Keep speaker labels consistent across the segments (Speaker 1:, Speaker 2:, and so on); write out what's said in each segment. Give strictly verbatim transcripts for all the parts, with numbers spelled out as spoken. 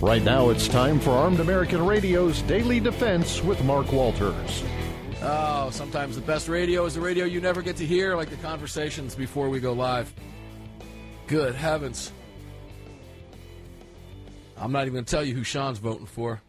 Speaker 1: Right now, it's time for Armed American Radio's Daily Defense with Mark Walters.
Speaker 2: Oh, sometimes the best radio is the radio you never get to hear, like the conversations before we go live. Good heavens. I'm not even going to tell you who Sean's voting for.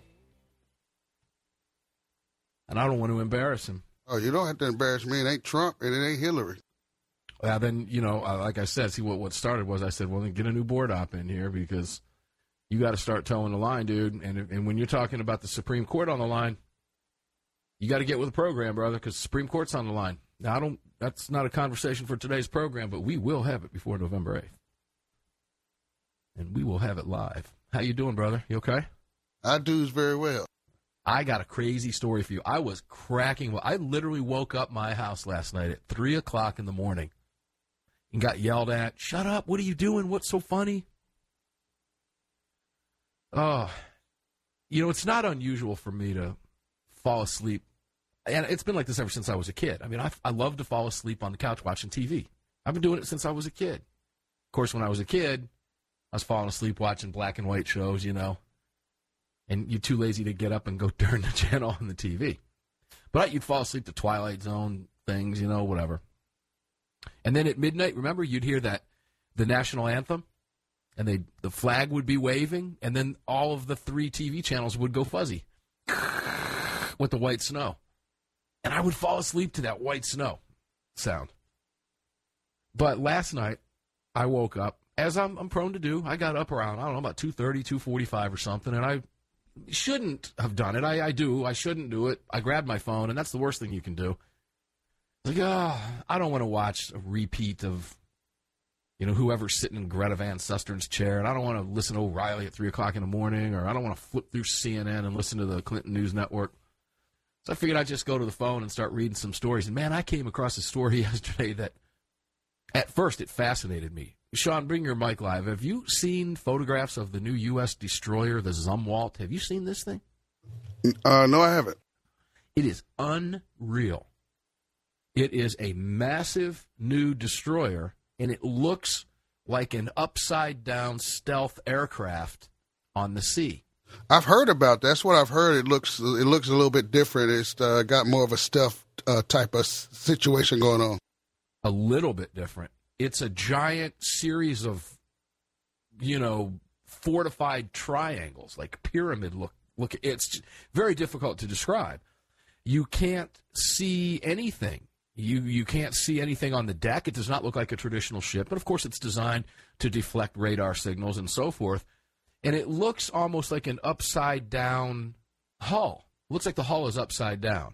Speaker 2: And I don't want to embarrass him.
Speaker 3: Oh, you don't have to embarrass me. It ain't Trump and it ain't Hillary.
Speaker 2: Yeah, then, you know, uh, like I said, see, what, what started was I said, well, then get a new board op in here because you got to start towing the line, dude. And, and when you're talking about the Supreme Court on the line, you got to get with the program, brother, because the Supreme Court's on the line. Now, I don't. That's not a conversation for today's program, but we will have it before November eighth. And we will have it live. How you doing, brother? You okay?
Speaker 3: I do very well.
Speaker 2: I got a crazy story for you. I was cracking. I literally woke up my house last night at three o'clock in the morning and got yelled at. Shut up. What are you doing? What's so funny? Oh, you know, it's not unusual for me to fall asleep. And it's been like this ever since I was a kid. I mean, I, I love to fall asleep on the couch watching T V. I've been doing it since I was a kid. Of course, when I was a kid, I was falling asleep watching black and white shows, you know. And you're too lazy to get up and go turn the channel on the T V. But you'd fall asleep to Twilight Zone things, you know, whatever. And then at midnight, remember, you'd hear that, the national anthem, and they the flag would be waving, and then all of the three T V channels would go fuzzy with the white snow. And I would fall asleep to that white snow sound. But last night, I woke up, as I'm, I'm prone to do. I got up around, I don't know, about two thirty, two forty-five or something, and I shouldn't have done it. I, I do. I shouldn't do it. I grabbed my phone, and that's the worst thing you can do. Like, oh, I don't want to watch a repeat of, you know, whoever's sitting in Greta Van Sustern's chair, and I don't want to listen to O'Reilly at three o'clock in the morning, or I don't want to flip through C N N and listen to the Clinton News Network. So I figured I'd just go to the phone and start reading some stories. And, man, I came across a story yesterday that, at first, it fascinated me. Sean, bring your mic live. Have you seen photographs of the new U S destroyer, the Zumwalt? Have you seen this thing?
Speaker 3: Uh, no, I haven't.
Speaker 2: It is unreal. It is a massive new destroyer, and it looks like an upside-down stealth aircraft on the sea.
Speaker 3: I've heard about that. That's what I've heard. It looks it looks a little bit different. It's uh, got more of a stealth uh, type of situation going on.
Speaker 2: A little bit different. It's a giant series of, you know, fortified triangles, like pyramid look. Look, it's very difficult to describe. You can't see anything. You you can't see anything on the deck. It does not look like a traditional ship. But, of course, it's designed to deflect radar signals and so forth. And it looks almost like an upside-down hull. It looks like the hull is upside down.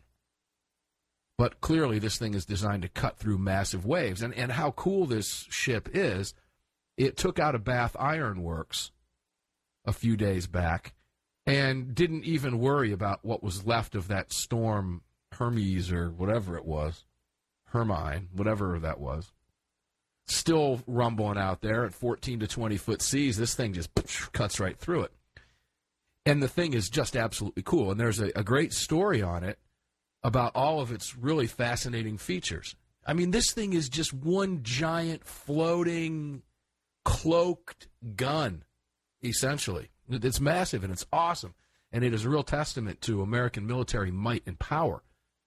Speaker 2: But clearly this thing is designed to cut through massive waves. And, and how cool this ship is, it took out a Bath Iron Works a few days back and didn't even worry about what was left of that storm Hermes or whatever it was. Hermine, whatever that was. Still rumbling out there at fourteen to twenty foot seas. This thing just cuts right through it. And the thing is just absolutely cool. And there's a, a great story on it about all of its really fascinating features. I mean, this thing is just one giant floating, cloaked gun, essentially. It's massive and it's awesome. And it is a real testament to American military might and power.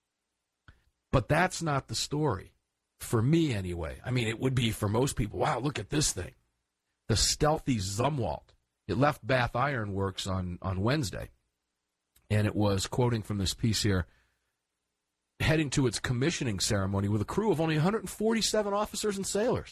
Speaker 2: But that's not the story. For me, anyway. I mean, it would be for most people. Wow, look at this thing. The stealthy Zumwalt. It left Bath Iron Works on, on Wednesday. And it was, quoting from this piece here, heading to its commissioning ceremony with a crew of only one hundred forty-seven officers and sailors.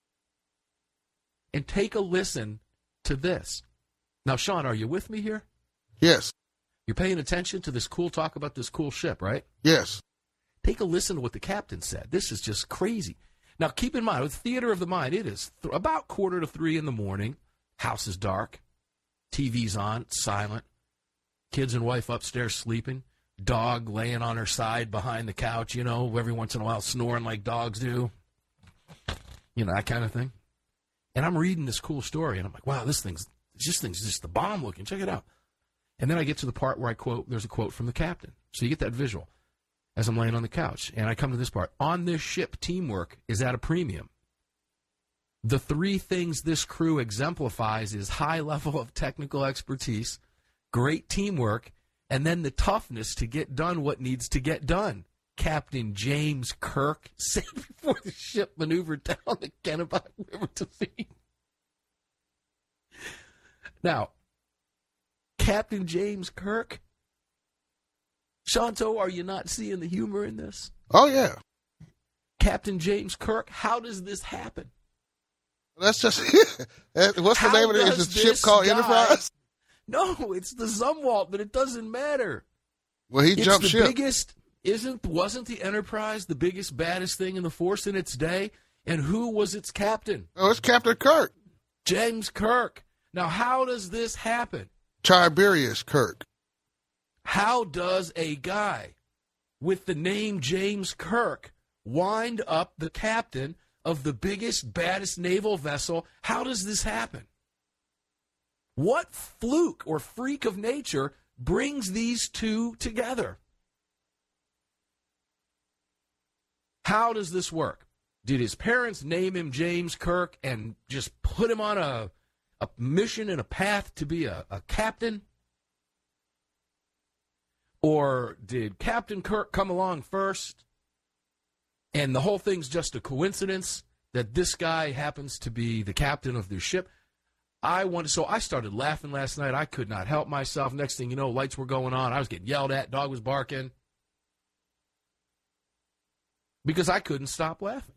Speaker 2: And take a listen to this. Now, Sean, are you with me here?
Speaker 3: Yes.
Speaker 2: You're paying attention to this cool talk about this cool ship, right?
Speaker 3: Yes.
Speaker 2: Take a listen to what the captain said. This is just crazy. Now, keep in mind, with Theater of the Mind, it is th- about quarter to three in the morning. House is dark. T V's on, silent. Kids and wife upstairs sleeping. Dog laying on her side behind the couch, you know, every once in a while snoring like dogs do. You know, that kind of thing. And I'm reading this cool story, and I'm like, wow, this thing's, this thing's just the bomb looking. Check it out. And then I get to the part where I quote, there's a quote from the captain. So you get that visual as I'm laying on the couch. And I come to this part. On this ship, teamwork is at a premium. The three things this crew exemplifies is high level of technical expertise, great teamwork, and then the toughness to get done what needs to get done. Captain James Kirk said before the ship maneuvered down the Kennebec River to sea. Now, Captain James Kirk, Shanto, are you not seeing the humor in this?
Speaker 3: Oh, yeah.
Speaker 2: Captain James Kirk, how does this happen?
Speaker 3: That's just, what's
Speaker 2: How
Speaker 3: the name of it? Is the ship called
Speaker 2: guy,
Speaker 3: Enterprise?
Speaker 2: No, it's the Zumwalt, but it doesn't matter.
Speaker 3: Well, he
Speaker 2: it's
Speaker 3: jumped
Speaker 2: the
Speaker 3: ship.
Speaker 2: biggest, isn't, wasn't the Enterprise the biggest, baddest thing in the Force in its day? And who was its captain?
Speaker 3: Oh, it's Captain Kirk.
Speaker 2: James Kirk. Now, how does this happen?
Speaker 3: Tiberius Kirk.
Speaker 2: How does a guy with the name James Kirk wind up the captain of the biggest, baddest naval vessel? How does this happen? What fluke or freak of nature brings these two together? How does this work? Did his parents name him James Kirk and just put him on a, a mission and a path to be a, a captain? Or did Captain Kirk come along first, and the whole thing's just a coincidence that this guy happens to be the captain of their ship? I wanted, so I started laughing last night. I could not help myself. Next thing you know, lights were going on. I was getting yelled at. Dog was barking. Because I couldn't stop laughing.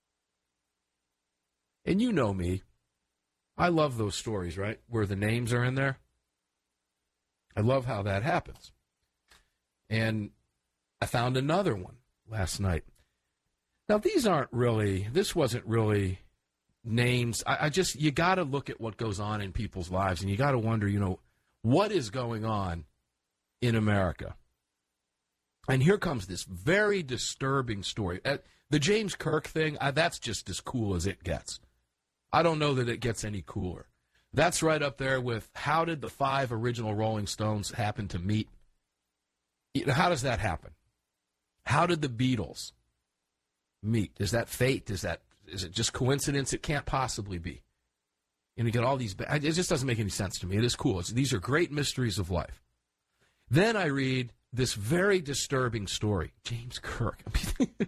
Speaker 2: And you know me. I love those stories, right? Where the names are in there. I love how that happens. And I found another one last night. Now, these aren't really, this wasn't really names. I, I just, you got to look at what goes on in people's lives, and you got to wonder, you know, what is going on in America? And here comes this very disturbing story. Uh, the James Kirk thing, uh, that's just as cool as it gets. I don't know that it gets any cooler. That's right up there with how did the five original Rolling Stones happen to meet? You know, how does that happen? How did the Beatles meet? Is that fate? Is that is it just coincidence? It can't possibly be. And you get all these. It just doesn't make any sense to me. It is cool. It's, these are great mysteries of life. Then I read this very disturbing story. James Kirk. I mean,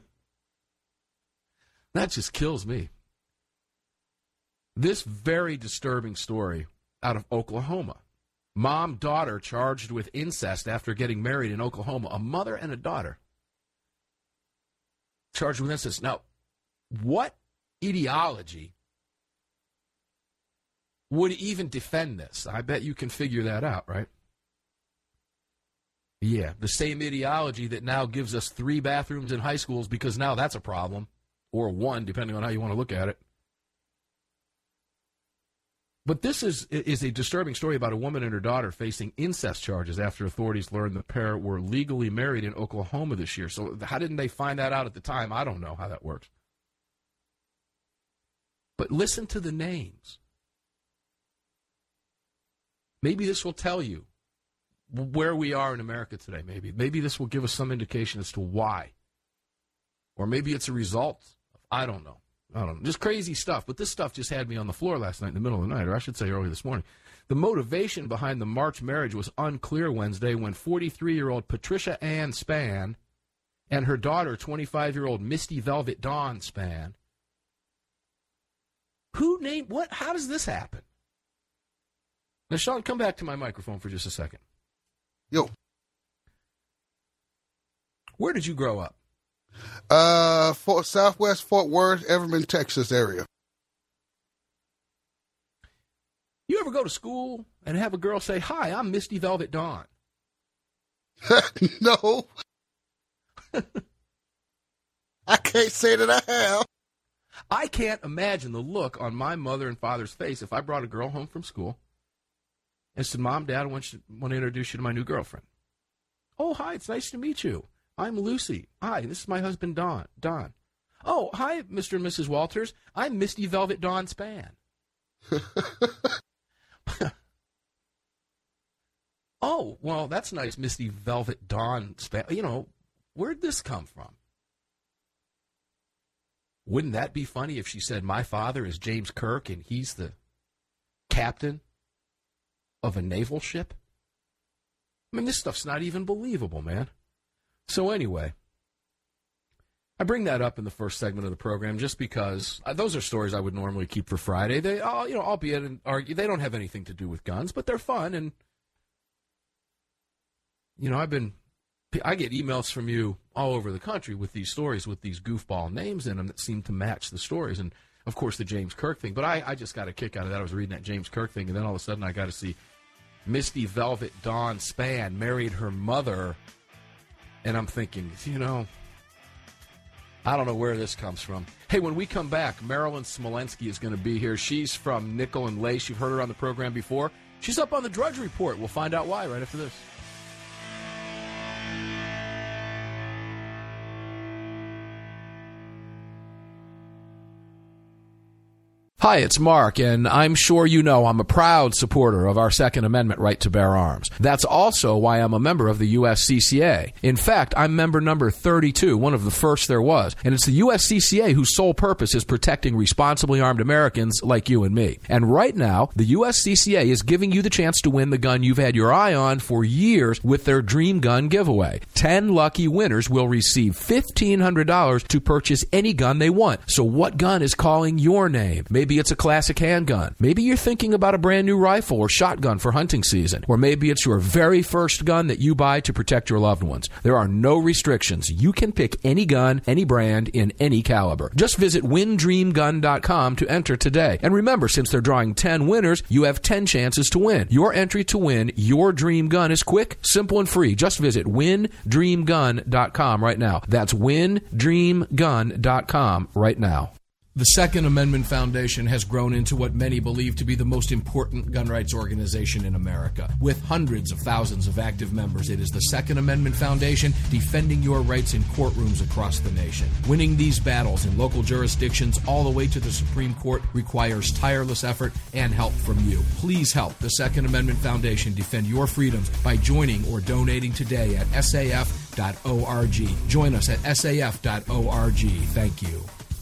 Speaker 2: that just kills me. This very disturbing story out of Oklahoma. Mom, daughter charged with incest after getting married in Oklahoma. A mother and a daughter charged with incest. Now, what ideology would even defend this? I bet you can figure that out, right? Yeah, the same ideology that now gives us three bathrooms in high schools because now that's a problem, or one, depending on how you want to look at it. But this is is a disturbing story about a woman and her daughter facing incest charges after authorities learned the pair were legally married in Oklahoma this year. So how didn't they find that out at the time? I don't know how that works. But listen to the names. Maybe this will tell you where we are in America today. Maybe. Maybe this will give us some indication as to why. Or maybe it's a result of, I don't know. I don't know. Just crazy stuff. But this stuff just had me on the floor last night in the middle of the night, or I should say early this morning. The motivation behind the March marriage was unclear Wednesday when forty-three-year-old Patricia Ann Spann and her daughter, twenty-five-year-old Misty Velvet Dawn Spann. Who named what? How does this happen? Now, Sean, come back to my microphone for just a second.
Speaker 3: Yo.
Speaker 2: Where did you grow up?
Speaker 3: Uh, Fort, Southwest Fort Worth, Everman, Texas area.
Speaker 2: You ever go to school and have a girl say, "Hi, I'm Misty Velvet Dawn"?
Speaker 3: No. I can't say that I have.
Speaker 2: I can't imagine the look on my mother and father's face if I brought a girl home from school and said, "Mom, Dad, I want, you, want to introduce you to my new girlfriend." "Oh, hi, it's nice to meet you. I'm Lucy. Hi, this is my husband, Don. Don. Oh, hi, Mister and Missus Walters. I'm Misty Velvet Dawn Spann." "Oh, well, that's nice, Misty Velvet Dawn Spann. You know, where'd this come from?" Wouldn't that be funny if she said, my father is James Kirk and he's the captain of a naval ship? I mean, this stuff's not even believable, man. So anyway, I bring that up in the first segment of the program just because uh, those are stories I would normally keep for Friday. They, all, you know, albeit and argue, they don't have anything to do with guns, but they're fun. And you know, I've been, I get emails from you all over the country with these stories with these goofball names in them that seem to match the stories. And of course, the James Kirk thing. But I, I just got a kick out of that. I was reading that James Kirk thing, and then all of a sudden, I got to see Misty Velvet Dawn Spann married her mother, and I'm thinking, you know, I don't know where this comes from. Hey, when we come back, Marilyn Smolensky is going to be here. She's from Nickel and Lace. You've heard her on the program before. She's up on the Drudge Report. We'll find out why right after this. Hi, it's Mark, and I'm sure you know I'm a proud supporter of our Second Amendment right to bear arms. That's also why I'm a member of the U S C C A. In fact, I'm member number thirty-two, one of the first there was, and it's the U S C C A whose sole purpose is protecting responsibly armed Americans like you and me. And right now, the U S C C A is giving you the chance to win the gun you've had your eye on for years with their Dream Gun giveaway. Ten lucky winners will receive fifteen hundred dollars to purchase any gun they want. So what gun is calling your name? Maybe it's a classic handgun. Maybe you're thinking about a brand new rifle or shotgun for hunting season. Or maybe it's your very first gun that you buy to protect your loved ones. There are no restrictions. You can pick any gun, any brand, in any caliber. Just visit win dream gun dot com to enter today. And remember, since they're drawing ten winners, you have ten chances to win. Your entry to win your dream gun is quick, simple, and free. Just visit win dream gun dot com right now. That's win dream gun dot com right now. The Second Amendment Foundation has grown into what many believe to be the most important gun rights organization in America. With hundreds of thousands of active members, it is the Second Amendment Foundation defending your rights in courtrooms across the nation. Winning these battles in local jurisdictions all the way to the Supreme Court requires tireless effort and help from you. Please help the Second Amendment Foundation defend your freedoms by joining or donating today at S A F dot org. Join us at S A F dot org. Thank you.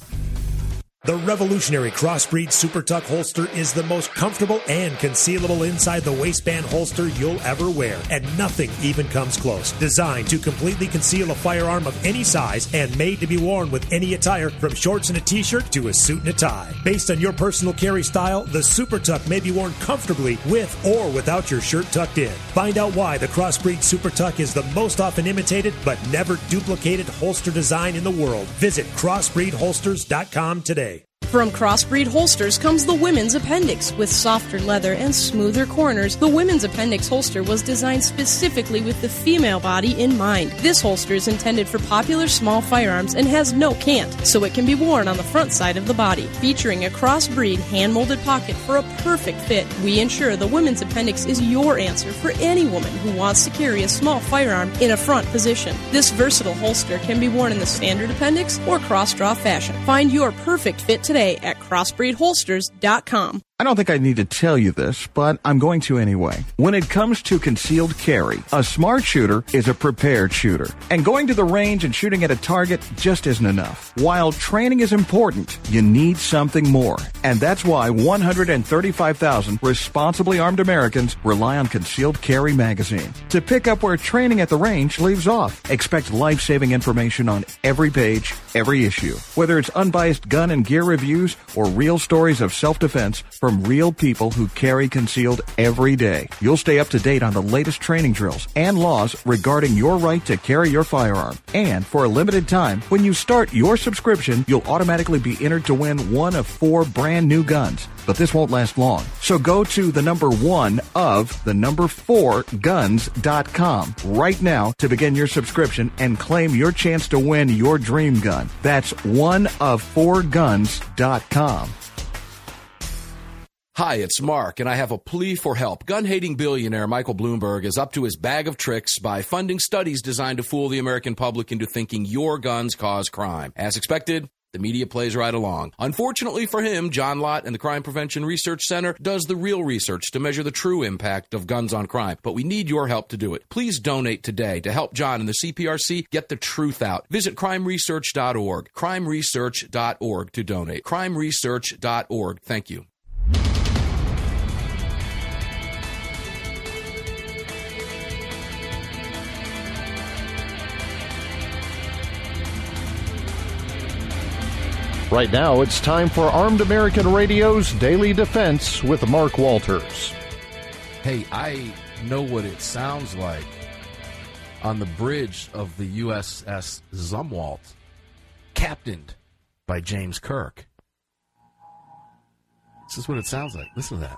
Speaker 4: The revolutionary Crossbreed Super Tuck holster is the most comfortable and concealable inside the waistband holster you'll ever wear, and nothing even comes close. Designed to completely conceal a firearm of any size and made to be worn with any attire, from shorts and a t-shirt to a suit and a tie. Based on your personal carry style, the Super Tuck may be worn comfortably with or without your shirt tucked in. Find out why the Crossbreed Super Tuck is the most often imitated but never duplicated holster design in the world. Visit crossbreed holsters dot com today.
Speaker 5: From Crossbreed Holsters comes the Women's Appendix. With softer leather and smoother corners, the Women's Appendix holster was designed specifically with the female body in mind. This holster is intended for popular small firearms and has no cant, so it can be worn on the front side of the body. Featuring a crossbreed hand-molded pocket for a perfect fit, we ensure the Women's Appendix is your answer for any woman who wants to carry a small firearm in a front position. This versatile holster can be worn in the standard appendix or cross-draw fashion. Find your perfect fit today at crossbreed holsters dot com.
Speaker 6: I don't think I need to tell you this, but I'm going to anyway. When it comes to concealed carry, a smart shooter is a prepared shooter. And going to the range and shooting at a target just isn't enough. While training is important, you need something more. And that's why one hundred thirty-five thousand responsibly armed Americans rely on Concealed Carry magazine to pick up where training at the range leaves off. Expect life-saving information on every page, every issue. Whether it's unbiased gun and gear reviews or real stories of self-defense from real people who carry concealed every day. You'll stay up to date on the latest training drills and laws regarding your right to carry your firearm. And for a limited time, when you start your subscription, you'll automatically be entered to win one of four brand new guns. But this won't last long. So go to the number one of the number four guns dot com right now to begin your subscription and claim your chance to win your dream gun. That's one of four guns dot com.
Speaker 2: Hi, it's Mark, and I have a plea for help. Gun-hating billionaire Michael Bloomberg is up to his bag of tricks by funding studies designed to fool the American public into thinking your guns cause crime. As expected, The media plays right along. Unfortunately for him, John Lott and the Crime Prevention Research Center does the real research to measure the true impact of guns on crime. But we need your help to do it. Please donate today to help John and the C P R C get the truth out. Visit crime research dot org. crime research dot org to donate. crime research dot org. Thank you.
Speaker 1: Right now, it's time for Armed American Radio's Daily Defense with Mark Walters.
Speaker 2: Hey, I know what it sounds like on the bridge of the U S S Zumwalt, captained by James Kirk. This is what it sounds like. Listen to that.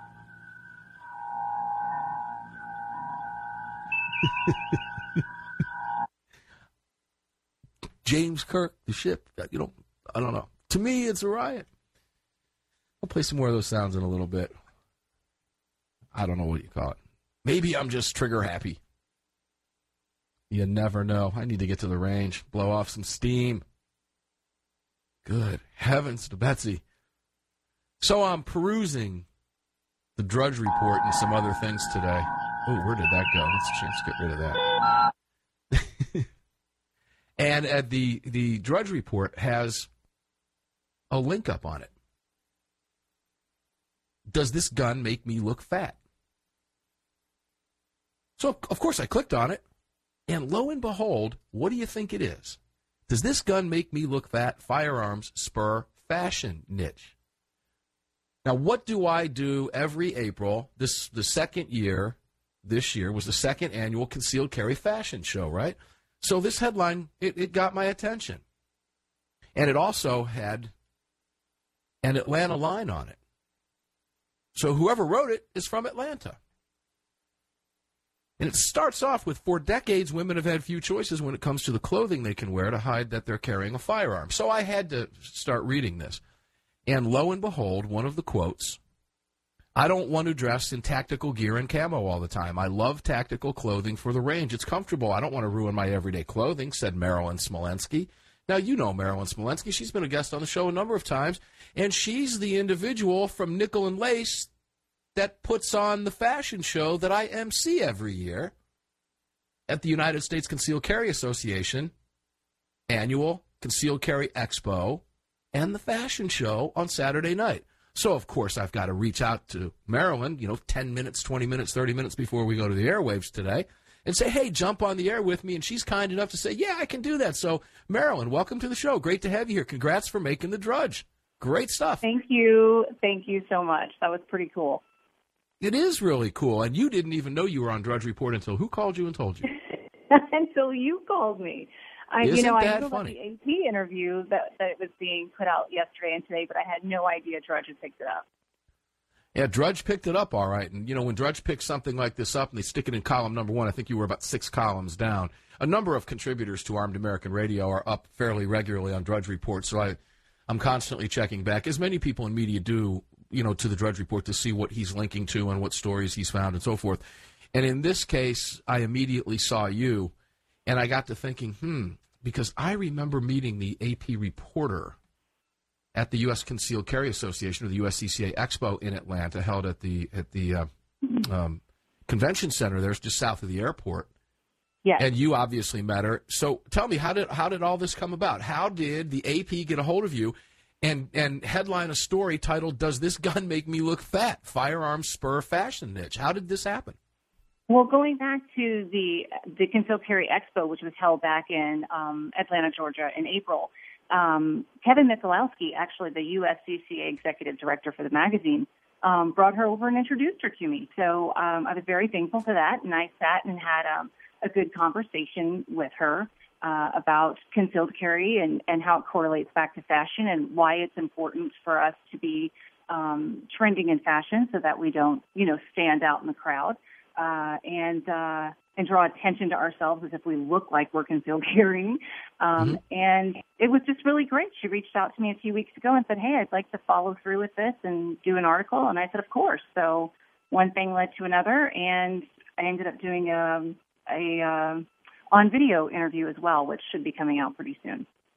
Speaker 2: James Kirk, the ship, you know, I don't know. To me, it's a riot. I'll play some more of those sounds in a little bit. I don't know what you call it. Maybe I'm just trigger happy. You never know. I need to get to the range, blow off some steam. Good heavens to Betsy. So I'm perusing the Drudge Report and some other things today. Oh, where did that go? Let's, let's get rid of that. And uh, the, the Drudge Report has a link up on it. Does this gun make me look fat? So, of course, I clicked on it, and lo and behold, what do you think it is? Does this gun make me look fat? Firearms Spur Fashion Niche. Now, what do I do every April? This the second year, this year, was the second annual Concealed Carry Fashion Show, right? So this headline, it, it got my attention. And it also had an Atlanta line on it. So whoever wrote it is from Atlanta. And it starts off with, for decades, women have had few choices when it comes to the clothing they can wear to hide that they're carrying a firearm. So I had to start reading this. And lo and behold, one of the quotes, I don't want to dress in tactical gear and camo all the time. I love tactical clothing for the range. It's comfortable. I don't want to ruin my everyday clothing, said Marilyn Smolensky. Now, you know Marilyn Smolensky. She's been a guest on the show a number of times, and she's the individual from Nickel and Lace that puts on the fashion show that I M C every year at the United States Concealed Carry Association annual Concealed Carry Expo and the fashion show on Saturday night. So, of course, I've got to reach out to Marilyn, you know, ten minutes, twenty minutes, thirty minutes before we go to the airwaves today and say, hey, jump on the air with me. And she's kind enough to say, yeah, I can do that. So, Marilyn, welcome to the show. Great to have you here. Congrats for making the Drudge. Great stuff.
Speaker 7: Thank you. Thank you so much. That was pretty cool.
Speaker 2: It is really cool. And you didn't even know you were on Drudge Report until who called you and told you?
Speaker 7: Until you called me. I,
Speaker 2: Isn't
Speaker 7: you know,
Speaker 2: that
Speaker 7: I knew
Speaker 2: funny?
Speaker 7: about the A P interview that, that was being put out yesterday and today, but I had no idea Drudge had picked it up.
Speaker 2: Yeah, Drudge picked it up all right. And, you know, when Drudge picks something like this up and they stick it in column number one, I think you were about six columns down. A number of contributors to Armed American Radio are up fairly regularly on Drudge Report, so I, I'm constantly checking back, as many people in media do, you know, to the Drudge Report to see what he's linking to and what stories he's found and so forth. And in this case, I immediately saw you, and I got to thinking, hmm, because I remember meeting the A P reporter at the U S Concealed Carry Association, or the U S C C A Expo in Atlanta, held at the at the uh, um, convention center there, just south of the airport.
Speaker 7: Yes.
Speaker 2: And you obviously met her. So tell me, how did how did all this come about? How did the A P get a hold of you and and headline a story titled, Does This Gun Make Me Look Fat? Firearms Spur Fashion Niche. How did this happen?
Speaker 7: Well, going back to the the Concealed Carry Expo, which was held back in um, Atlanta, Georgia in April, um, Kevin Michalowski, actually the U S C C A executive director for the magazine, um, brought her over and introduced her to me. So um, I was very thankful for that, and I sat and had um, a good conversation with her uh, about concealed carry and, and how it correlates back to fashion and why it's important for us to be um, trending in fashion so that we don't, you know, stand out in the crowd. Uh, and uh, and draw attention to ourselves as if we look like we're concealed carrying. Um, mm-hmm. And it was just really great. She reached out to me a few weeks ago and said, hey, I'd like to follow through with this and do an article. And I said, of course. So one thing led to another, and I ended up doing a, a uh, on-video interview as well, which should be coming out pretty soon.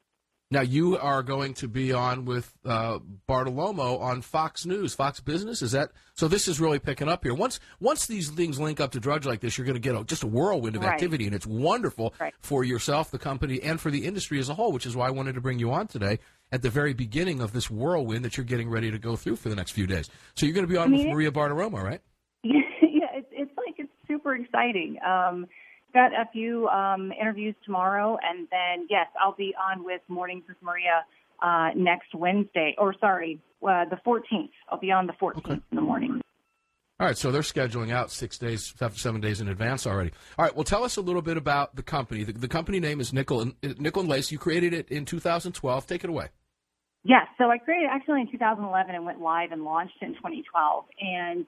Speaker 2: Now, you are going to be on with uh, Bartolomo on Fox News, Fox Business. Is that so? This is really picking up here. Once once these things link up to Drudge like this, you're going to get a, just a whirlwind of
Speaker 7: right.
Speaker 2: activity, and it's wonderful
Speaker 7: right.
Speaker 2: for yourself, the company, and for the industry as a whole, which is why I wanted to bring you on today at the very beginning of this whirlwind that you're getting ready to go through for the next few days. So you're going to be on I mean, with Maria Bartiromo, right?
Speaker 7: Yeah, it's, it's like it's super exciting. Um, got a few um, interviews tomorrow, and then, yes, I'll be on with Mornings with Maria uh, next Wednesday, or sorry, uh, the fourteenth. I'll be on the fourteenth okay. in the morning.
Speaker 2: All right, so they're scheduling out six days, seven days in advance already. All right, well, tell us a little bit about the company. The, the company name is Nickel and, Nickel and Lace. You created it in two thousand twelve. Take it away.
Speaker 7: Yes, so I created it actually in two thousand eleven and went live and launched in twenty twelve. And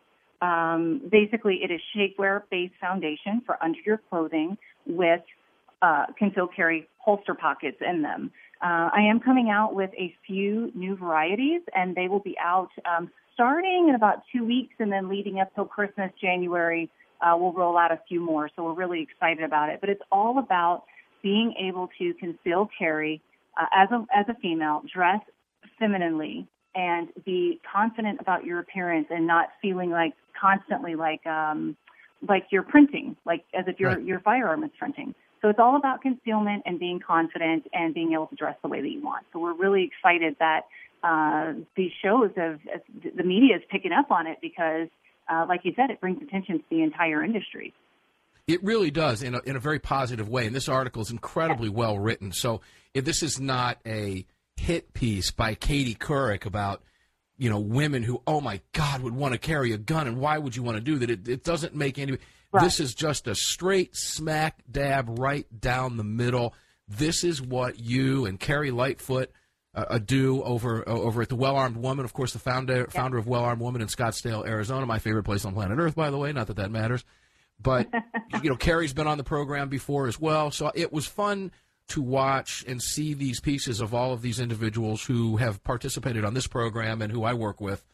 Speaker 7: um, basically it is shapewear-based foundation for under your clothing with uh, concealed carry holster pockets in them. Uh, I am coming out with a few new varieties, and they will be out um, starting in about two weeks and then leading up till Christmas, January. Uh, we'll roll out a few more, so we're really excited about it. But it's all about being able to conceal carry uh, as a as a female, dress femininely, and be confident about your appearance and not feeling like constantly like um, like you're printing, like as if your right. your firearm is printing. So it's all about concealment and being confident and being able to dress the way that you want. So we're really excited that uh, these shows of the media is picking up on it because, uh, like you said, it brings attention to the entire industry.
Speaker 2: It really does in a, in a very positive way. And this article is incredibly yes. well written. So if this is not a hit piece by Katie Couric about, you know, women who, oh, my God, would want to carry a gun. And why would you want to do that? It, it doesn't make any right. This is just a straight smack dab right down the middle. This is what you and Carrie Lightfoot uh, do over uh, over at the Well Armed Woman. Of course, the founder, yeah. founder of Well Armed Woman in Scottsdale, Arizona, my favorite place on planet Earth, by the way. Not that that matters. But, you know, Carrie's been on the program before as well. So it was fun to watch and see these pieces of all of these individuals who have participated on this program and who I work with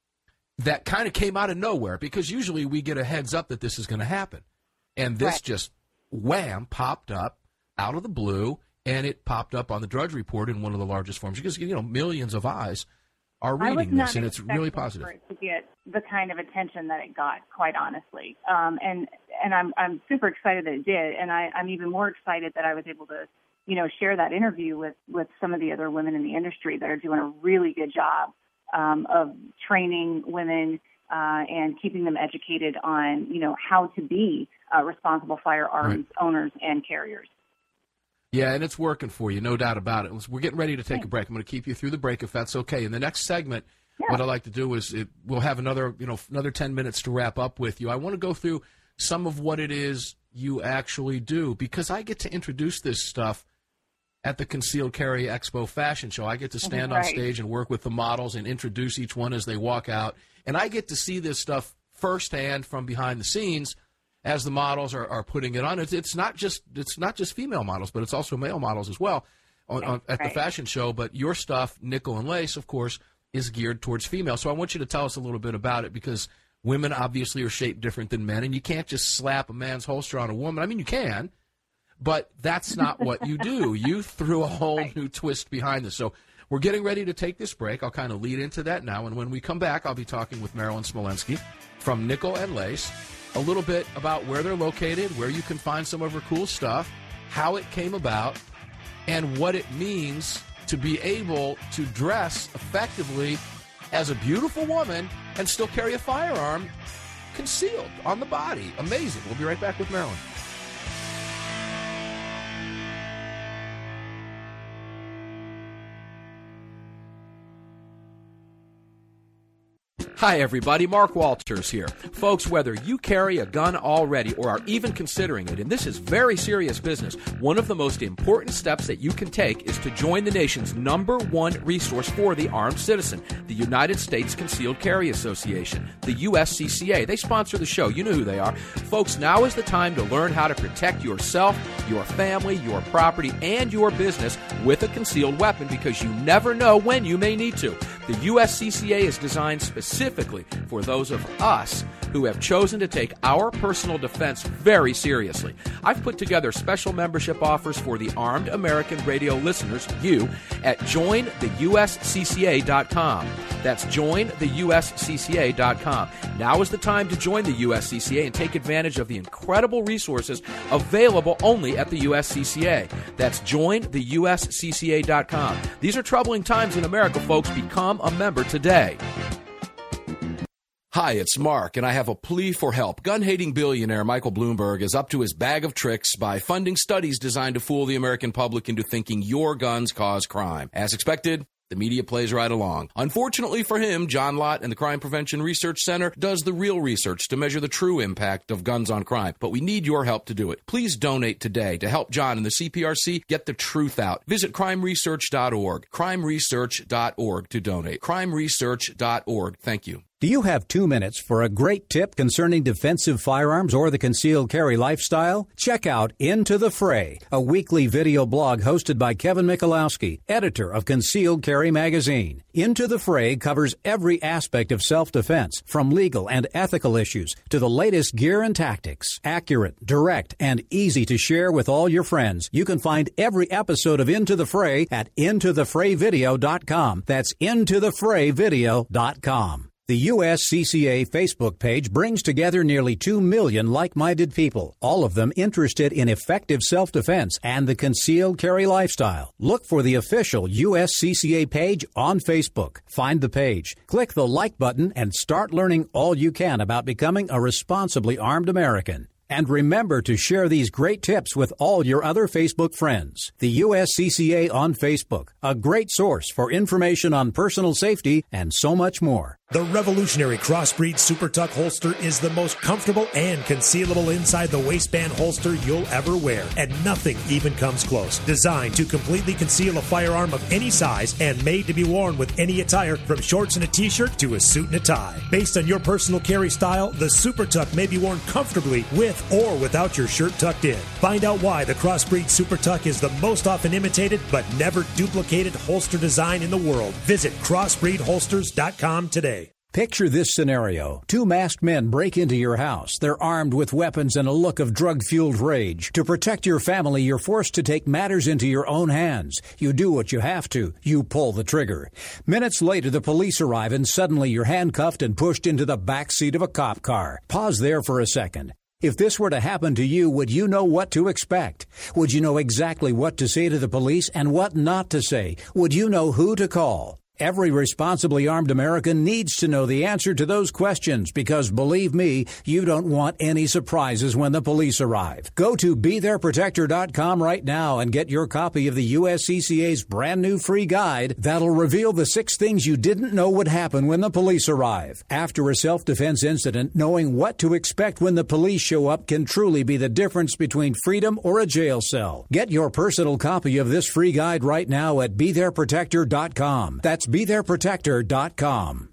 Speaker 2: that kind of came out of nowhere, because usually we get a heads up that this is going to happen. And this right. just, wham, popped up out of the blue, and it popped up on the Drudge Report in one of the largest forms because, you know, millions of eyes are reading this, and it's really positive.
Speaker 7: For it to get the kind of attention that it got, quite honestly. Um, and and I'm I'm super excited that it did, and I, I'm even more excited that I was able to, you know, share that interview with, with some of the other women in the industry that are doing a really good job um, of training women uh, and keeping them educated on, you know, how to be uh, responsible firearms right. owners and carriers.
Speaker 2: Yeah, and it's working for you, no doubt about it. We're getting ready to take a break. I'm going to keep you through the break if that's okay. In the next segment, yeah. what I'd like to do is it, we'll have another, you know, another ten minutes to wrap up with you. I want to go through some of what it is you actually do, because I get to introduce this stuff at the Concealed Carry Expo Fashion Show. I get to stand right. on stage and work with the models and introduce each one as they walk out. And I get to see this stuff firsthand from behind the scenes as the models are, are putting it on. It's, it's not just it's not just female models, but it's also male models as well on, on, at right. the fashion show. But your stuff, Nickel and Lace, of course, is geared towards female. So I want you to tell us a little bit about it, because women obviously are shaped different than men, and you can't just slap a man's holster on a woman. I mean, you can, but that's not what you do. You threw a whole right. new twist behind this. So we're getting ready to take this break. I'll kind of lead into that now. And when we come back, I'll be talking with Marilyn Smolensky from Nickel and Lace, a little bit about where they're located, where you can find some of her cool stuff, how it came about, and what it means to be able to dress effectively as a beautiful woman and still carry a firearm concealed on the body. Amazing. We'll be right back with Marilyn. Hi, everybody. Mark Walters here. Folks, whether you carry a gun already or are even considering it, and this is very serious business, one of the most important steps that you can take is to join the nation's number one resource for the armed citizen, the United States Concealed Carry Association, the U S C C A. They sponsor the show. You know who they are. Folks, now is the time to learn how to protect yourself, your family, your property, and your business with a concealed weapon, because you never know when you may need to.
Speaker 8: The U S C C A is designed specifically for those of us who have chosen to take our personal defense very seriously. I've put together special membership offers for the Armed American Radio listeners, you, at join the U S C C A dot com. That's join the U S C C A dot com. Now is the time to join the U S C C A and take advantage of the incredible resources available only at the U S C C A. That's join the U S C C A dot com. These are troubling times in America, folks. Become a member today. Hi, it's Mark, and I have a plea for help. Gun-hating billionaire Michael Bloomberg is up to his bag of tricks by funding studies designed to fool the American public into thinking your guns cause crime. As expected, the media plays right along. Unfortunately for him, John Lott and the Crime Prevention Research Center does the real research to measure the true impact of guns on crime. But we need your help to do it. Please donate today to help John and the C P R C get the truth out. Visit crime research dot org, crime research dot org to donate. crime research dot org. Thank you.
Speaker 9: Do you have two minutes for a great tip concerning defensive firearms or the concealed carry lifestyle? Check out Into the Fray, a weekly video blog hosted by Kevin Michalowski, editor of Concealed Carry magazine. Into the Fray covers every aspect of self-defense, from legal and ethical issues to the latest gear and tactics. Accurate, direct, and easy to share with all your friends. You can find every episode of Into the Fray at into the fray video dot com. That's into the fray video dot com. The U S C C A Facebook page brings together nearly two million like-minded people, all of them interested in effective self-defense and the concealed carry lifestyle. Look for the official U S C C A page on Facebook. Find the page, click the like button, and start learning all you can about becoming a responsibly armed American. And remember to share these great tips with all your other Facebook friends. The U S C C A on Facebook, a great source for information on personal safety and so much more.
Speaker 4: The revolutionary Crossbreed Super Tuck holster is the most comfortable and concealable inside the waistband holster you'll ever wear, and nothing even comes close. Designed to completely conceal a firearm of any size and made to be worn with any attire, from shorts and a t-shirt to a suit and a tie. Based on your personal carry style, the Super Tuck may be worn comfortably with or without your shirt tucked in. Find out why the Crossbreed Super Tuck is the most often imitated but never duplicated holster design in the world. Visit crossbreed holsters dot com today.
Speaker 9: Picture this scenario. Two masked men break into your house. They're armed with weapons and a look of drug-fueled rage. To protect your family, you're forced to take matters into your own hands. You do what you have to. You pull the trigger. Minutes later, the police arrive, and suddenly you're handcuffed and pushed into the back seat of a cop car. Pause there for a second. If this were to happen to you, would you know what to expect? Would you know exactly what to say to the police and what not to say? Would you know who to call? Every responsibly armed American needs to know the answer to those questions, because, believe me, you don't want any surprises when the police arrive. Go to be there protector dot com right now and get your copy of the U S C C A's brand new free guide that'll reveal the six things you didn't know would happen when the police arrive. After a self-defense incident, knowing what to expect when the police show up can truly be the difference between freedom or a jail cell. Get your personal copy of this free guide right now at be there protector dot com. That's be there protector dot com.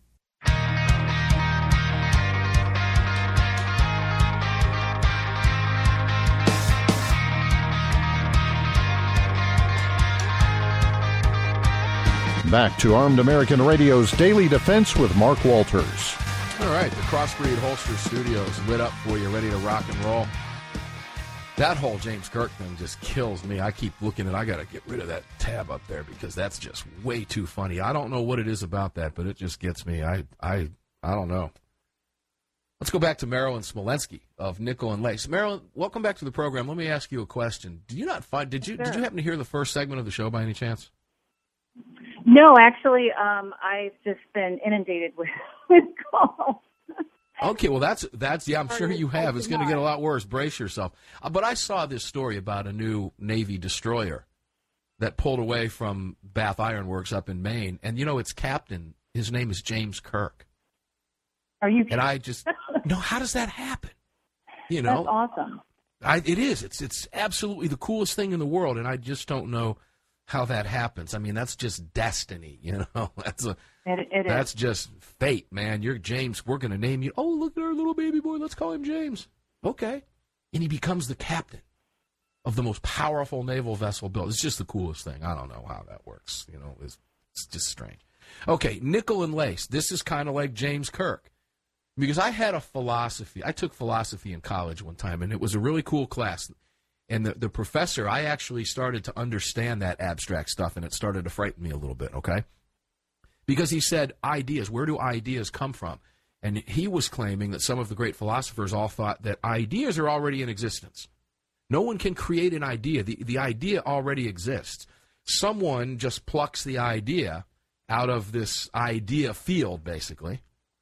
Speaker 1: Back to Armed American Radio's Daily Defense with Mark Walters.
Speaker 2: All right, the Crossbreed Holster Studios lit up for you, ready to rock and roll. That whole James Kirk thing just kills me. I keep looking at I got to get rid of that tab up there because that's just way too funny. I don't know what it is about that, but it just gets me. I I, I don't know. Let's go back to Marilyn Smolensky of Nickel and Lace. Marilyn, welcome back to the program. Let me ask you a question. Do you not find did you sure. did you happen to hear the first segment of the show by any chance?
Speaker 7: No, actually, um, I've just been inundated with, with calls.
Speaker 2: Okay, well, that's, that's yeah, I'm sure you have. It's going to get a lot worse. Brace yourself. Uh, but I saw this story about a new Navy destroyer that pulled away from Bath Iron Works up in Maine. And, you know, its captain, his name is James Kirk.
Speaker 7: Are you
Speaker 2: And I just, no, how does that happen? You know?
Speaker 7: That's awesome.
Speaker 2: I, it is. It's, it's absolutely the coolest thing in the world, and I just don't know how that happens. I mean, that's just destiny, you know? That's a...
Speaker 7: It, it
Speaker 2: That's
Speaker 7: is.
Speaker 2: just fate, man. You're James. We're going to name you. Oh, look at our little baby boy. Let's call him James. Okay. And he becomes the captain of the most powerful naval vessel built. It's just the coolest thing. I don't know how that works. You know, it's, it's just strange. Okay, nickel and lace. This is kind of like James Kirk. Because I had a philosophy. I took philosophy in college one time, and it was a really cool class. And the, the professor, I actually started to understand that abstract stuff, and it started to frighten me a little bit, okay? Because he said, ideas, where do ideas come from? And he was claiming that some of the great philosophers all thought that ideas are already in existence. No one can create an idea. The, the idea already exists. Someone just plucks the idea out of this idea field, basically,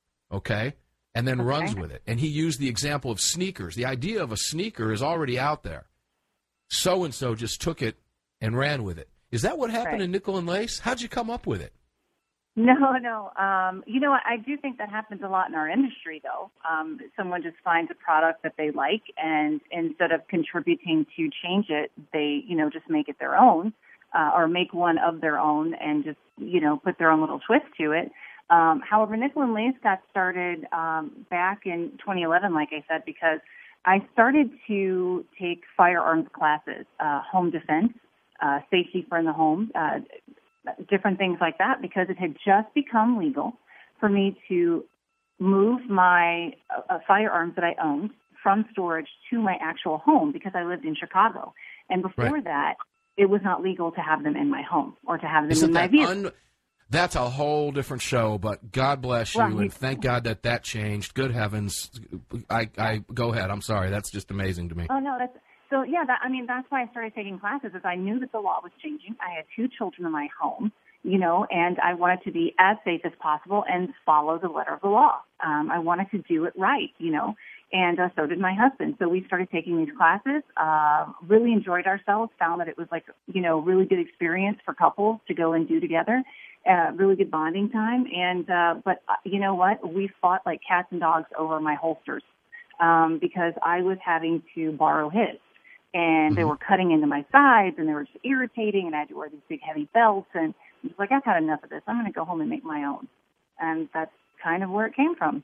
Speaker 2: okay, and then okay. runs with it. And he used the example of sneakers. The idea of a sneaker is already out there. So-and-so just took it and ran with it. Is that what happened right. in nickel and lace? How'd you come up with it?
Speaker 7: No, no. Um, you know, I do think that happens a lot in our industry, though. Um, someone just finds a product that they like, and instead of contributing to change it, they, you know, just make it their own, uh, or make one of their own and just, you know, put their own little twist to it. Um, however, nickel and lace got started um, back in twenty eleven, like I said, because I started to take firearms classes, uh, home defense, uh, safety for in the home, uh, different things like that, because it had just become legal for me to move my uh, firearms that I owned from storage to my actual home because I lived in Chicago. And before right. that, it was not legal to have them in my home or to have them
Speaker 2: Isn't
Speaker 7: in my
Speaker 2: that
Speaker 7: vehicle.
Speaker 2: Un- That's a whole different show, but God bless you,
Speaker 7: well,
Speaker 2: and thank God that that changed. Good heavens. I, I go ahead. I'm sorry. That's just amazing to me.
Speaker 7: Oh, no, that's so, yeah, that, I mean, that's why I started taking classes, is I knew that the law was changing. I had two children in my home, you know, and I wanted to be as safe as possible and follow the letter of the law. Um, I wanted to do it right, you know, and uh, so did my husband. So we started taking these classes, uh, really enjoyed ourselves, found that it was like, you know, really good experience for couples to go and do together. Uh, really good bonding time. And, uh, but uh, you know what? We fought like cats and dogs over my holsters, um, because I was having to borrow his, and mm-hmm. they were cutting into my sides, and they were just irritating, and I had to wear these big heavy belts, and I was like, I've had enough of this. I'm going to go home and make my own. And that's kind of where it came from.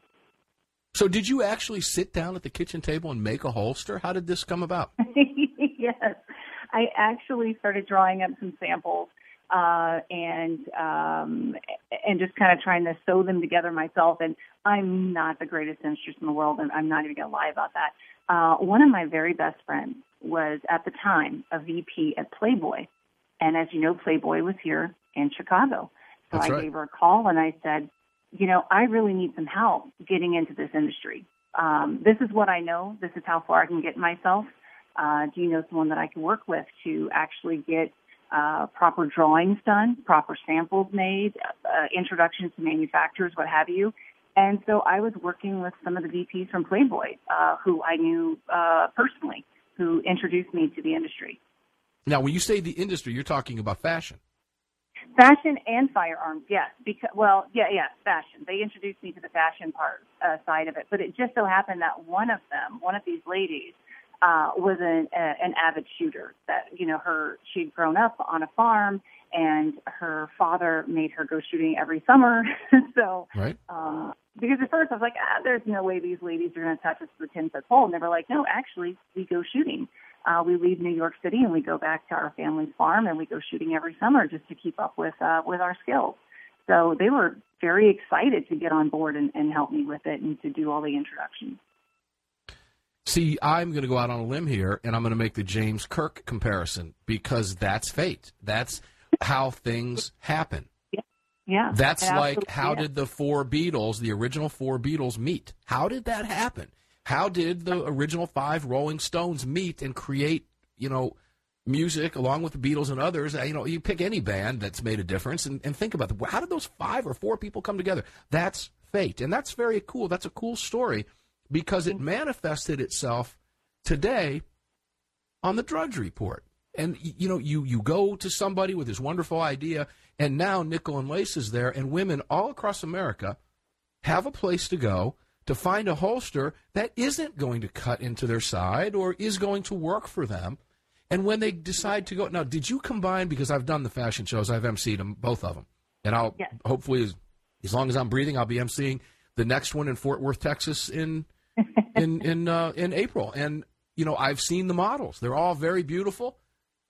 Speaker 2: So did you actually sit down at the kitchen table and make a holster? How did this come about?
Speaker 7: Yes. I actually started drawing up some samples Uh, and um, and just kind of trying to sew them together myself. And I'm not the greatest seamstress in the world, and I'm not even going to lie about that. Uh, one of my very best friends was, at the time, a V P at Playboy. And as you know, Playboy was here in Chicago. So
Speaker 2: That's
Speaker 7: I
Speaker 2: right.
Speaker 7: gave her a call, and I said, you know, I really need some help getting into this industry. Um, this is what I know. This is how far I can get myself. Uh, do you know someone that I can work with to actually get Uh, proper drawings done, proper samples made, uh, introductions to manufacturers, what have you. And so I was working with some of the V Ps from Playboy, uh, who I knew uh, personally, who introduced me to the industry.
Speaker 2: Now, when you say the industry, you're talking about fashion.
Speaker 7: Fashion and firearms, yes. Because, well, yeah, yeah, fashion. They introduced me to the fashion part uh, side of it. But it just so happened that one of them, one of these ladies, Uh, was an, uh, an avid shooter. That, you know, her she'd grown up on a farm, and her father made her go shooting every summer. so,
Speaker 2: right.
Speaker 7: um, because at first I was like, ah, there's no way these ladies are going to touch us with a ten-foot pole. And they were like, no, actually, we go shooting. Uh, we leave New York City and we go back to our family's farm, and we go shooting every summer just to keep up with uh, with our skills. So they were very excited to get on board and, and help me with it and to do all the introductions.
Speaker 2: See, I'm going to go out on a limb here, and I'm going to make the James Kirk comparison, because that's fate. That's how things happen.
Speaker 7: Yeah. yeah
Speaker 2: that's like, how
Speaker 7: is.
Speaker 2: did the four Beatles, the original four Beatles, meet? How did that happen? How did the original five Rolling Stones meet and create, you know, music along with the Beatles and others? You know, you pick any band that's made a difference, and, and think about it. How did those five or four people come together? That's fate, and that's very cool. That's a cool story, because it manifested itself today on the Drudge Report. And, you know, you, you go to somebody with this wonderful idea, and now Nickel and Lace is there, and women all across America have a place to go to find a holster that isn't going to cut into their side or is going to work for them. And when they decide to go, now, did you combine, because I've done the fashion shows, I've emceed them, both of them, and I'll
Speaker 7: yes.
Speaker 2: hopefully, as, as long as I'm breathing, I'll be emceeing the next one in Fort Worth, Texas in in in uh, in April. And, you know, I've seen the models. They're all very beautiful.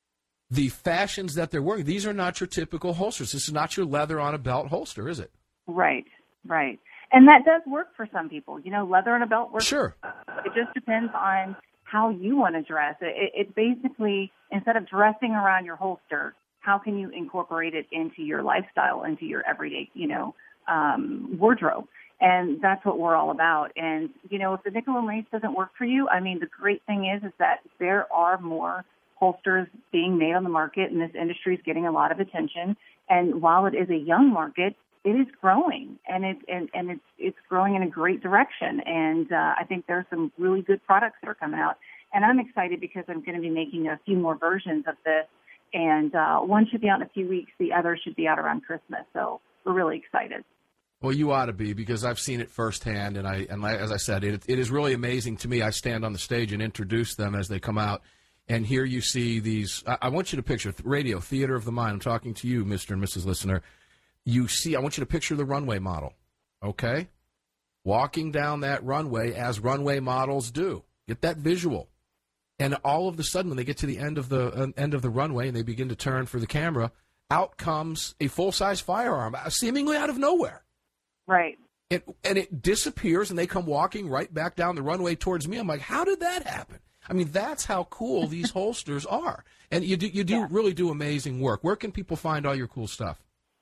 Speaker 2: the fashions that they're wearing. These are not your typical holsters. This is not your leather on a belt holster, is it?
Speaker 7: Right, right. And that does work for some people. You know, leather on a belt works.
Speaker 2: Sure.
Speaker 7: It just depends on how you want to dress. It, it basically, instead of dressing around your holster, how can you incorporate it into your lifestyle, into your everyday, you know, um, wardrobe? And that's what we're all about. And, you know, if the nickel and lace doesn't work for you, I mean, the great thing is, is that there are more holsters being made on the market, and this industry is getting a lot of attention. And while it is a young market, it is growing, and it's and, and it's it's growing in a great direction. And uh, I think there's some really good products that are coming out. And I'm excited because I'm going to be making a few more versions of this. And uh, one should be out in a few weeks. The other should be out around Christmas. So we're really excited.
Speaker 2: Well, you ought to be, because I've seen it firsthand, and I and as I said, it it is really amazing to me. I stand on the stage and introduce them as they come out, and here you see these. I, I want you to picture radio, theater of the mind. I'm talking to you, Mister and Missus Listener. You see, I want you to picture the runway model, okay? Walking down that runway as runway models do. Get that visual, and all of a sudden, when they get to the end of the uh, end of the runway and they begin to turn for the camera, out comes a full size firearm, seemingly out of nowhere.
Speaker 7: Right.
Speaker 2: It, and it disappears, and they come walking right back down the runway towards me. I'm like, how did that happen? I mean, that's how cool these holsters are. And you do, you do yeah. really do amazing work. Where can people find all your cool stuff?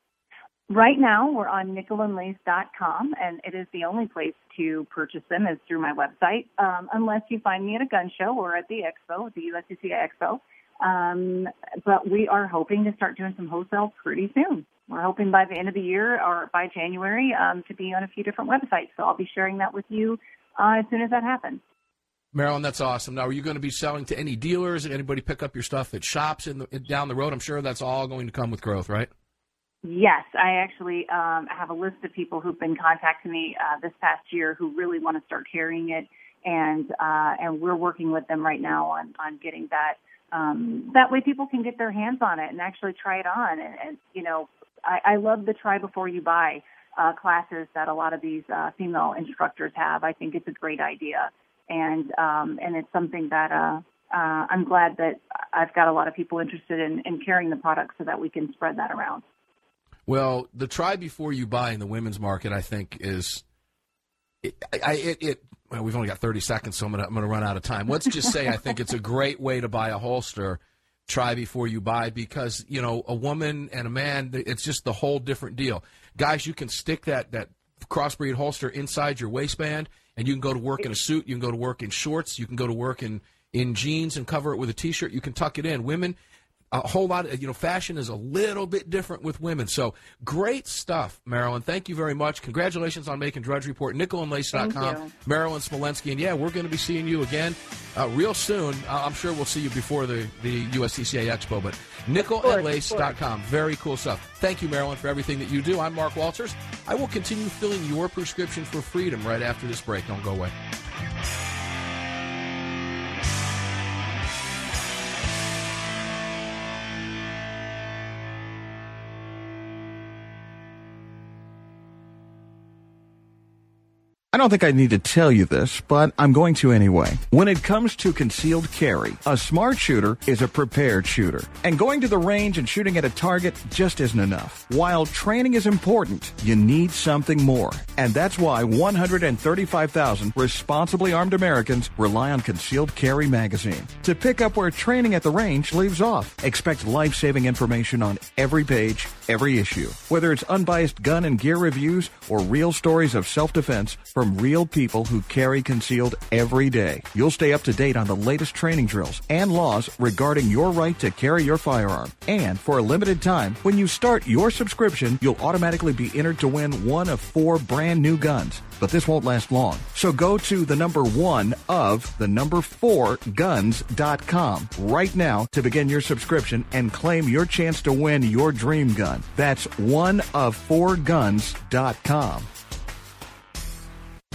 Speaker 7: Right now, we're on nickel and lace dot com, and it is the only place to purchase them is through my website, um, unless you find me at a gun show or at the expo, the U S C C A Expo. Um, but we are hoping to start doing some wholesale pretty soon. We're hoping by the end of the year or by January um, to be on a few different websites. So I'll be sharing that with you uh, as soon as that happens.
Speaker 2: Marilyn, that's awesome. Now, are you going to be selling to any dealers? Did anybody pick up your stuff at shops in the, down the road? I'm sure that's all going to come with growth, right?
Speaker 7: Yes. I actually um, have a list of people who've been contacting me uh, this past year who really want to start carrying it. And uh, and we're working with them right now on, on getting that. Um, that way people can get their hands on it and actually try it on. And, and you know, I, I love the try before you buy uh, classes that a lot of these uh, female instructors have. I think it's a great idea. And um, and it's something that uh, uh, I'm glad that I've got a lot of people interested in, in carrying the product so that we can spread that around.
Speaker 2: Well, the try before you buy in the women's market, I think, is it. I, it, it well, we've only got thirty seconds, so I'm going I'm to run out of time. Let's just say I think it's a great way to buy a holster. Try before you buy, because you know a woman and a man, it's just the whole different deal. Guys, you can stick that that crossbreed holster inside your waistband, and you can go to work in a suit. You can go to work in shorts. You can go to work in in jeans and cover it with a T-shirt. You can tuck it in. Women, a whole lot of, you know, fashion is a little bit different with women. So great stuff, Marilyn. Thank you very much. Congratulations on making Drudge Report. nickel and lace dot com. Marilyn Smolensky. And, yeah, we're going to be seeing you again uh, real soon. Uh, I'm sure we'll see you before the, the U S C C A Expo. But nickel and lace dot com. Very cool stuff. Thank you, Marilyn, for everything that you do. I'm Mark Walters. I will continue filling your prescription for freedom right after this break. Don't go away.
Speaker 6: I don't think I need to tell you this, but I'm going to anyway. When it comes to concealed carry, a smart shooter is a prepared shooter. And going to the range and shooting at a target just isn't enough. While training is important, you need something more. And that's why one hundred thirty-five thousand responsibly armed Americans rely on Concealed Carry magazine to pick up where training at the range leaves off. Expect life-saving information on every page, every issue. Whether it's unbiased gun and gear reviews or real stories of self-defense from real people who carry concealed every day. You'll stay up to date on the latest training drills and laws regarding your right to carry your firearm. And for a limited time, when you start your subscription, you'll automatically be entered to win one of four brand new guns. But this won't last long. So go to the number one of the number four guns dot com right now to begin your subscription and claim your chance to win your dream gun. That's one of four guns dot com.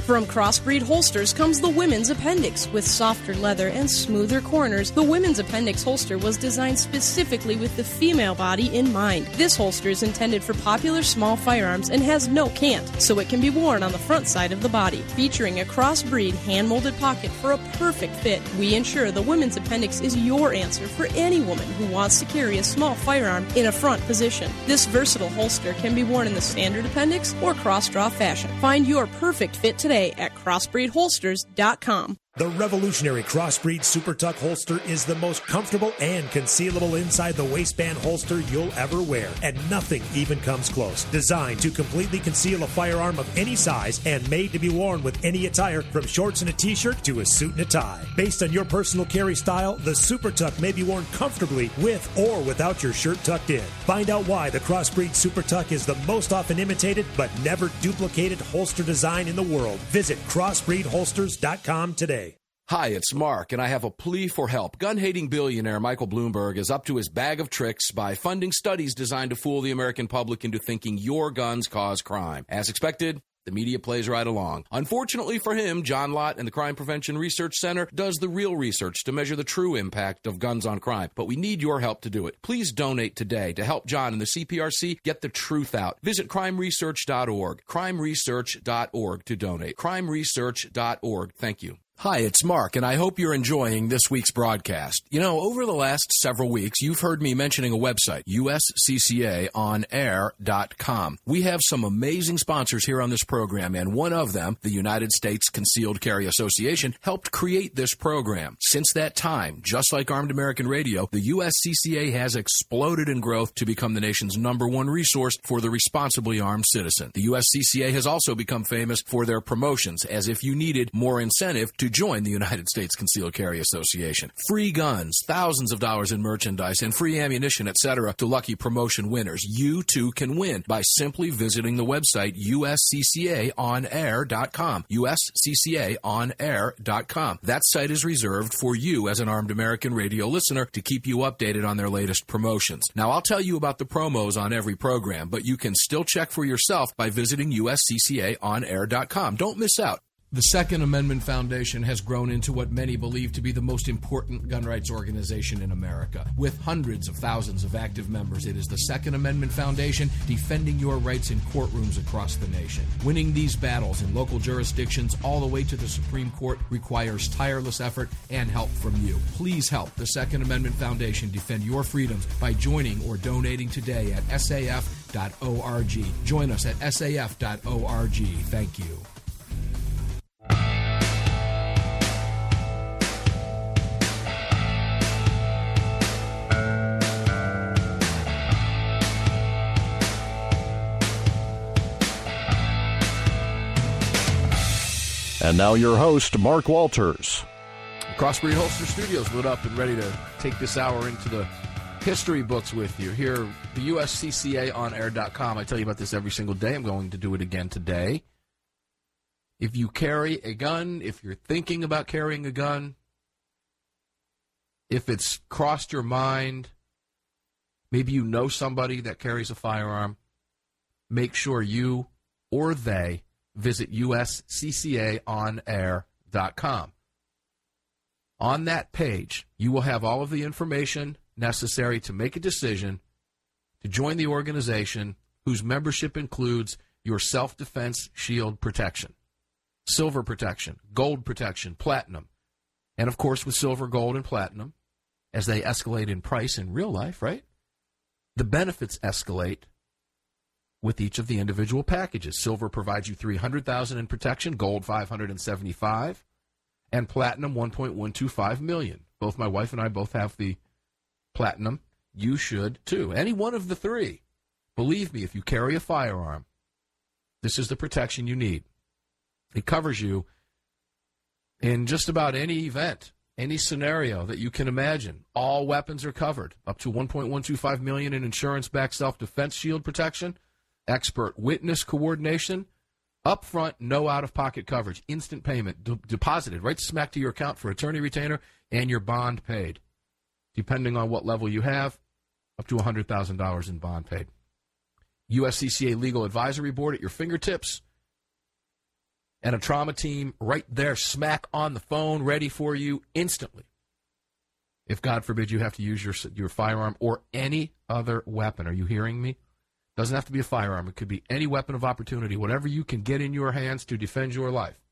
Speaker 5: From Crossbreed Holsters comes the Women's Appendix. With softer leather and smoother corners, the Women's Appendix holster was designed specifically with the female body in mind. This holster is intended for popular small firearms and has no cant, so it can be worn on the front side of the body. Featuring a crossbreed hand-molded pocket for a perfect fit, we ensure the Women's Appendix is your answer for any woman who wants to carry a small firearm in a front position. This versatile holster can be worn in the standard appendix or cross-draw fashion. Find your perfect fit today at crossbreed holsters dot com.
Speaker 4: The revolutionary Crossbreed Super Tuck holster is the most comfortable and concealable inside the waistband holster you'll ever wear, and nothing even comes close. Designed to completely conceal a firearm of any size and made to be worn with any attire, from shorts and a t-shirt to a suit and a tie. Based on your personal carry style, the Super Tuck may be worn comfortably with or without your shirt tucked in. Find out why the Crossbreed Super Tuck is the most often imitated but never duplicated holster design in the world. Visit crossbreed holsters dot com today.
Speaker 8: Hi, it's Mark, and I have a plea for help. Gun-hating billionaire Michael Bloomberg is up to his bag of tricks by funding studies designed to fool the American public into thinking your guns cause crime. As expected, the media plays right along. Unfortunately for him, John Lott and the Crime Prevention Research Center does the real research to measure the true impact of guns on crime. But we need your help to do it. Please donate today to help John and the C P R C get the truth out. Visit crime research dot org, crime research dot org to donate. crime research dot org. Thank you. Hi, it's Mark, and I hope you're enjoying this week's broadcast. You know, over the last several weeks, you've heard me mentioning a website, U S C C A on air dot com. We have some amazing sponsors here on this program, and one of them, the United States Concealed Carry Association, helped create this program. Since that time, just like Armed American Radio, the U S C C A has exploded in growth to become the nation's number one resource for the responsibly armed citizen. The U S C C A has also become famous for their promotions, as if you needed more incentive to join the United States Concealed Carry Association. Free guns, thousands of dollars in merchandise, and free ammunition, et cetera to lucky promotion winners. You too can win by simply visiting the website U S C C A on air dot com. U S C C A on air dot com. That site is reserved for you as an Armed American Radio listener to keep you updated on their latest promotions. Now, I'll tell you about the promos on every program, but you can still check for yourself by visiting U S C C A on air dot com. Don't miss out.
Speaker 2: The Second Amendment Foundation has grown into what many believe to be the most important gun rights organization in America. With hundreds of thousands of active members, it is the Second Amendment Foundation defending your rights in courtrooms across the nation. Winning these battles in local jurisdictions all the way to the Supreme Court requires tireless effort and help from you. Please help the Second Amendment Foundation defend your freedoms by joining or donating today at S A F dot org. Join us at S A F dot org. Thank you.
Speaker 1: And now your host, Mark Walters.
Speaker 2: Crossbreed Holster Studios lit up and ready to take this hour into the history books with you. Here, the U S C C A on air dot com. I tell you about this every single day. I'm going to do it again today. If you carry a gun, if you're thinking about carrying a gun, if it's crossed your mind, maybe you know somebody that carries a firearm, make sure you or they visit U S C C A on air dot com. On that page, you will have all of the information necessary to make a decision to join the organization whose membership includes your self-defense shield protection, silver protection, gold protection, platinum, and of course with silver, gold, and platinum, as they escalate in price in real life, right? The benefits escalate with each of the individual packages. Silver provides you three hundred thousand dollars in protection, gold five hundred seventy-five thousand dollars, and platinum one point one two five million dollars. Both my wife and I both have the platinum. You should too. Any one of the three. Believe me, if you carry a firearm, this is the protection you need. It covers you in just about any event, any scenario that you can imagine. All weapons are covered, up to one point one two five million dollars in insurance-backed self-defense shield protection, expert witness coordination, upfront, no out-of-pocket coverage, instant payment, de- deposited right smack to your account for attorney retainer, and your bond paid. Depending on what level you have, up to one hundred thousand dollars in bond paid. U S C C A Legal Advisory Board at your fingertips. and a trauma team right there, smack on the phone, ready for you instantly. If, God forbid, you have to use your your firearm or any other weapon. Are you hearing me? Doesn't have to be a firearm. It could be any weapon of opportunity. Whatever you can get in your hands to defend your life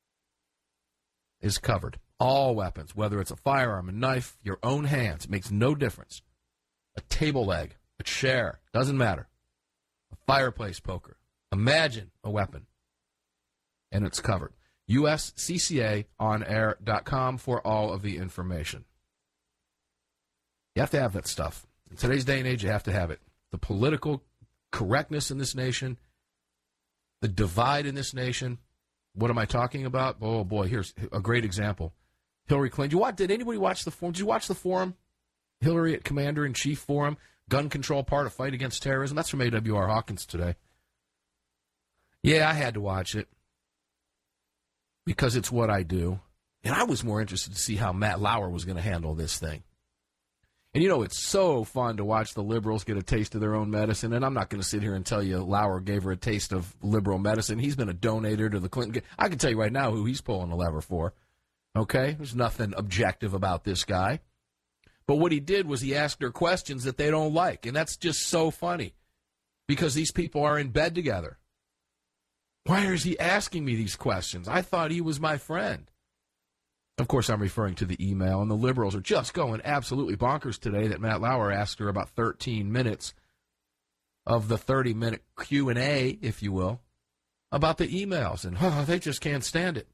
Speaker 2: is covered. All weapons, whether it's a firearm, a knife, your own hands, it makes no difference. A table leg, a chair, doesn't matter. A fireplace poker. Imagine a weapon. And it's covered. U S C C A on air dot com for all of the information. You have to have that stuff. In today's day and age, you have to have it. The political correctness in this nation, the divide in this nation. What am I talking about? Oh, boy, here's a great example. Hillary Clinton. Did, you watch, did anybody watch the forum? Did you watch the forum? Hillary at Commander-in-Chief Forum, gun control part of fight against terrorism. That's from A W R Hawkins today. Yeah, I had to watch it because it's what I do. And I was more interested to see how Matt Lauer was going to handle this thing. And, you know, it's so fun to watch the liberals get a taste of their own medicine. And I'm not going to sit here and tell you Lauer gave her a taste of liberal medicine. He's been a donator to the Clinton. I can tell you right now who he's pulling the lever for. Okay? There's nothing objective about this guy. But what he did was he asked her questions that they don't like. And that's just so funny because these people are in bed together. Why is he asking me these questions? I thought he was my friend. Of course, I'm referring to the email, and the liberals are just going absolutely bonkers today that Matt Lauer asked her about thirteen minutes of the thirty-minute Q and A, if you will, about the emails, and oh, they just can't stand it.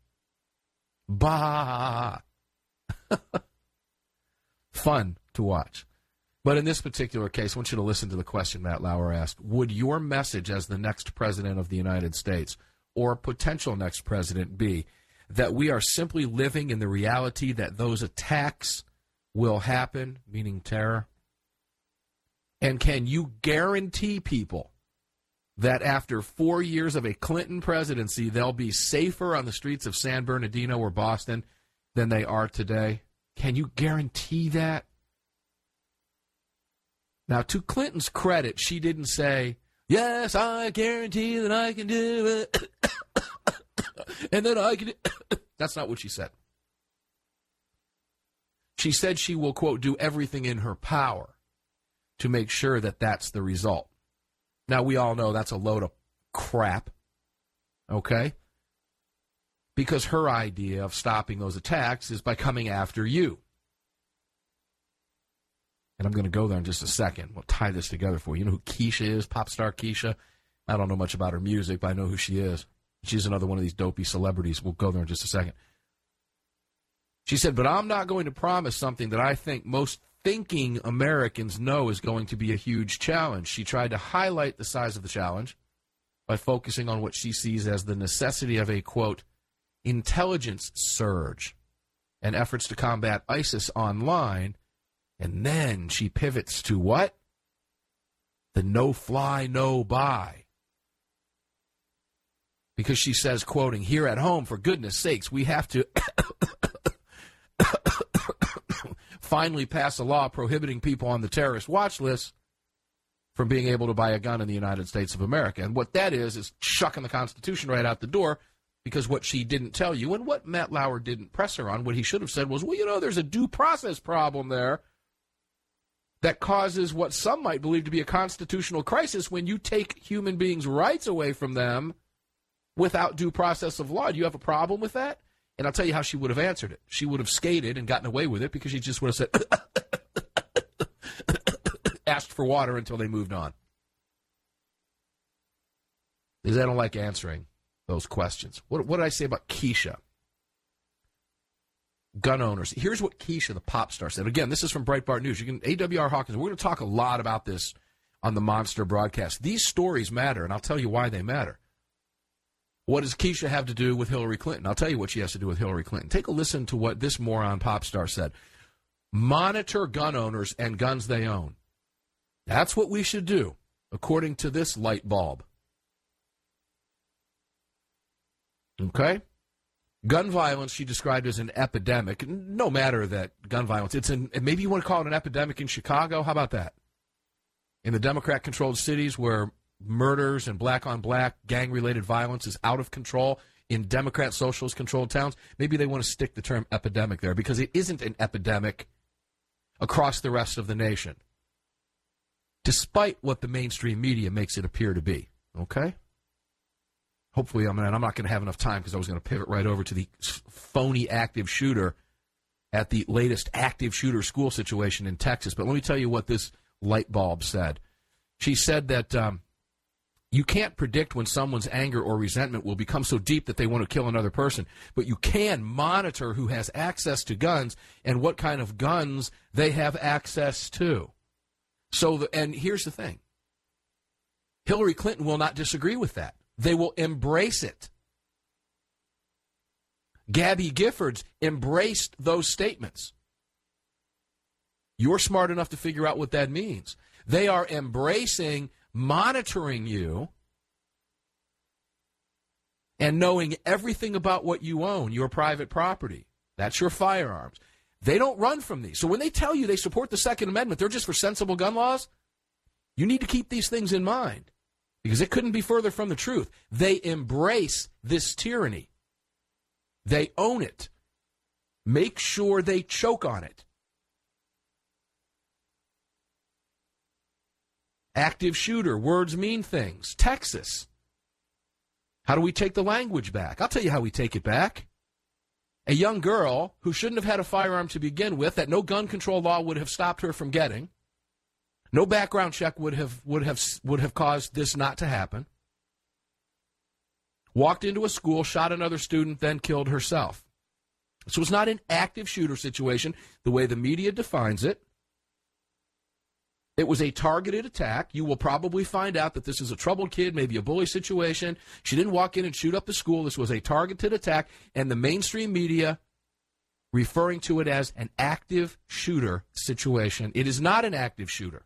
Speaker 2: Bah! Fun to watch. But in this particular case, I want you to listen to the question Matt Lauer asked. Would your message as the next president of the United States, or potential next president, be that we are simply living in the reality that those attacks will happen, meaning terror? And can you guarantee people that after four years of a Clinton presidency, they'll be safer on the streets of San Bernardino or Boston than they are today? Can you guarantee that? Now, to Clinton's credit, she didn't say, yes, I guarantee that I can do it. And then I can... That's not what she said. She said she will, quote, do everything in her power to make sure that that's the result. Now, we all know that's a load of crap, okay? Because her idea of stopping those attacks is by coming after you. And I'm going to go there in just a second. We'll tie this together for you. You know who Keisha is, pop star Keisha? I don't know much about her music, but I know who she is. She's another one of these dopey celebrities. We'll go there in just a second. She said, but I'm not going to promise something that I think most thinking Americans know is going to be a huge challenge. She tried to highlight the size of the challenge by focusing on what she sees as the necessity of a, quote, intelligence surge and efforts to combat ISIS online. And then she pivots to what? The no-fly, no-buy. Because she says, quoting, here at home, for goodness sakes, we have to finally pass a law prohibiting people on the terrorist watch list from being able to buy a gun in the United States of America. And what that is, is chucking the Constitution right out the door, because what she didn't tell you, and what Matt Lauer didn't press her on, what he should have said was, well, you know, there's a due process problem there that causes what some might believe to be a constitutional crisis when you take human beings' rights away from them without due process of law. Do you have a problem with that? And I'll tell you how she would have answered it. She would have skated and gotten away with it because she just would have said, asked for water until they moved on. Because I don't like answering those questions. What, what did I say about Keisha? Gun owners. Here's what Keisha, the pop star, said. Again, this is from Breitbart News. You can A W R Hawkins. We're going to talk a lot about this on the Monster broadcast. These stories matter, and I'll tell you why they matter. What does Keisha have to do with Hillary Clinton? I'll tell you what she has to do with Hillary Clinton. Take a listen to what this moron pop star said. Monitor gun owners and guns they own. That's what we should do, according to this light bulb. Okay? Gun violence she described as an epidemic. No matter that gun violence, it's an, maybe you want to call it an epidemic in Chicago. How about that? In the Democrat-controlled cities where murders and black-on-black gang-related violence is out of control, in Democrat socialist controlled towns, maybe they want to stick the term epidemic there because it isn't an epidemic across the rest of the nation, despite what the mainstream media makes it appear to be. Okay? Hopefully, I'm, I'm not going to have enough time because I was going to pivot right over to the phony active shooter at the latest active shooter school situation in Texas. But let me tell you what this light bulb said. She said that um, you can't predict when someone's anger or resentment will become so deep that they want to kill another person, but you can monitor who has access to guns and what kind of guns they have access to. So, the, and here's the thing. Hillary Clinton will not disagree with that. They will embrace it. Gabby Giffords embraced those statements. You're smart enough to figure out what that means. They are embracing monitoring you and knowing everything about what you own, your private property. That's your firearms. They don't run from these. So when they tell you they support the Second Amendment, they're just for sensible gun laws, you need to keep these things in mind because it couldn't be further from the truth. They embrace this tyranny. They own it. Make sure they choke on it. Active shooter, words mean things. Texas. How do we take the language back? I'll tell you how we take it back. A young girl who shouldn't have had a firearm to begin with, that no gun control law would have stopped her from getting. No background check would have would have would have caused this not to happen. Walked into a school, shot another student, then killed herself. So it's not an active shooter situation the way the media defines it. It was a targeted attack. You will probably find out that this is a troubled kid, maybe a bully situation. She didn't walk in and shoot up the school. This was a targeted attack, and the mainstream media referring to it as an active shooter situation. It is not an active shooter.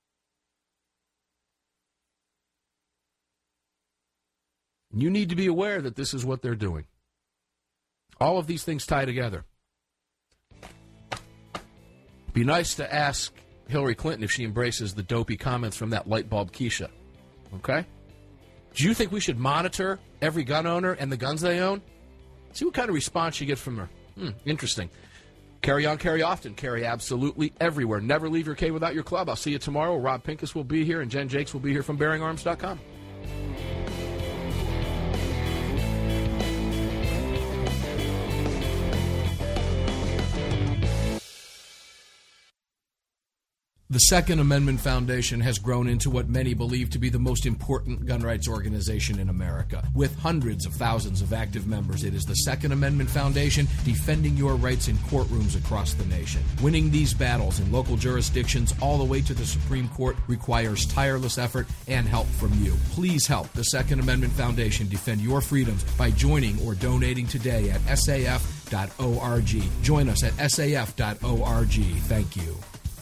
Speaker 2: You need to be aware that this is what they're doing. All of these things tie together. Be nice to ask Hillary Clinton if she embraces the dopey comments from that light bulb Keisha. Okay? Do you think we should monitor every gun owner and the guns they own? See what kind of response you get from her. Hmm, interesting. Carry on, carry often, carry absolutely everywhere. Never leave your K without your club. I'll see you tomorrow. Rob Pincus will be here, and Jen Jakes will be here from bearing arms dot com. The Second Amendment Foundation has grown into what many believe to be the most important gun rights organization in America. With hundreds of thousands of active members, it is the Second Amendment Foundation defending your rights in courtrooms across the nation. Winning these battles in local jurisdictions all the way to the Supreme Court requires tireless effort and help from you. Please help the Second Amendment Foundation defend your freedoms by joining or donating today at S A F dot org. Join us at S A F dot org. Thank you.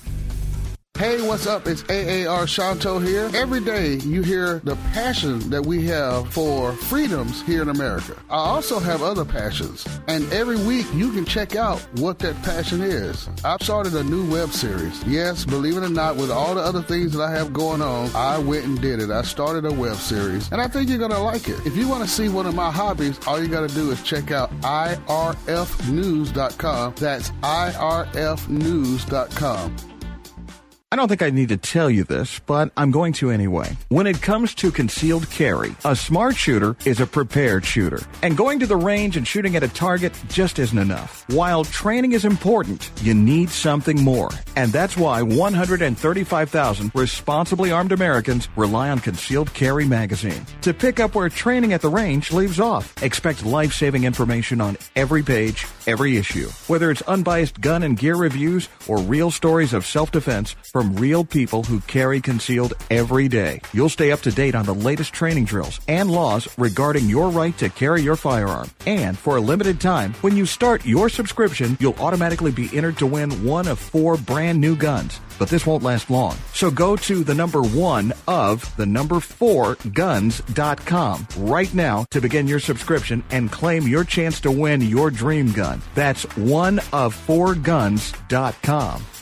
Speaker 3: Hey, what's up? It's A A R Shanto here. Every day you hear the passion that we have for freedoms here in America. I also have other passions, and every week you can check out what that passion is. I've started a new web series. Yes, believe it or not, with all the other things that I have going on, I went and did it. I started a web series, and I think you're going to like it. If you want to see one of my hobbies, all you got to do is check out I R F news dot com. That's I R F news dot com.
Speaker 6: I don't think I need to tell you this, but I'm going to anyway. When it comes to concealed carry, a smart shooter is a prepared shooter. And going to the range and shooting at a target just isn't enough. While training is important, you need something more. And that's why one hundred thirty-five thousand responsibly armed Americans rely on Concealed Carry Magazine to pick up where training at the range leaves off. Expect life-saving information on every page, every issue. Whether it's unbiased gun and gear reviews or real stories of self-defense from real people who carry concealed every day. You'll stay up to date on the latest training drills and laws regarding your right to carry your firearm. And for a limited time, when you start your subscription, you'll automatically be entered to win one of four brand new guns. But this won't last long. So go to the number one of the number four guns dot com right now to begin your subscription and claim your chance to win your dream gun. That's one of four guns dot com.